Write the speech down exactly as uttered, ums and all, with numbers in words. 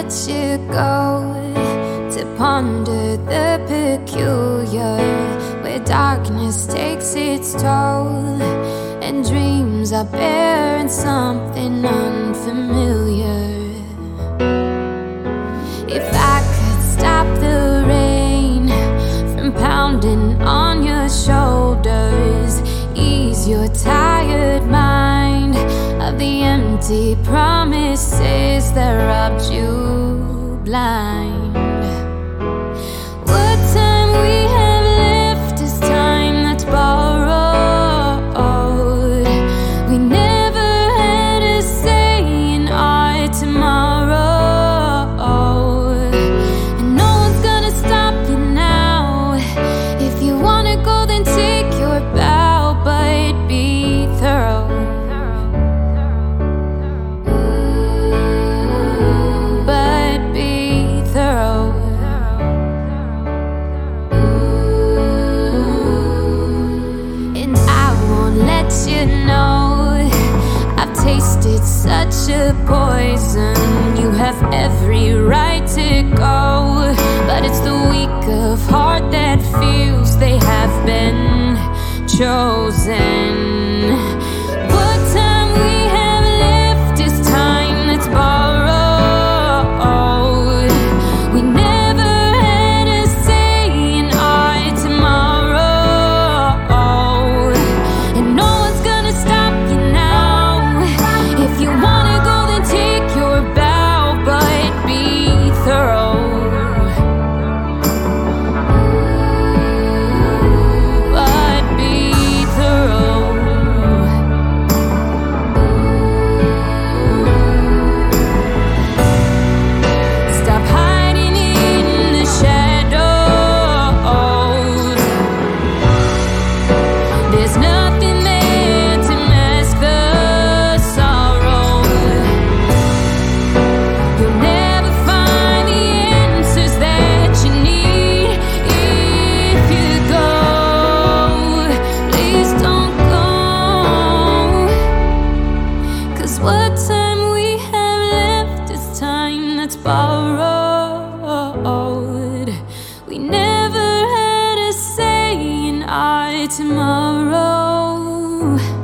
let you go to ponder the peculiar, where darkness takes its toll and dreams are bearing something unfamiliar. If I could stop the rain from pounding on your shoulders, ease your tired mind of the empty promises that robbed you blind. What time we have left is time that's borrowed. We never had a say in our tomorrow, and no one's gonna stop you now. If you wanna go, then take your bow, but be thorough. You know, I've tasted such a poison. You have every right to go, but it's the weak of heart that feels they have been chosen. What time we have left is time that's borrowed. We never had a say in our tomorrow, and no one's gonna stop you now. If you wanna go, then take your bow, but be thorough. But be thorough. Stop hiding in the shadows. There's nothing there to mask the sorrow. You'll never find the answers that you need if you go. Please don't go, 'cause what time we have left is time that's borrowed. We never had a say in our tomorrow.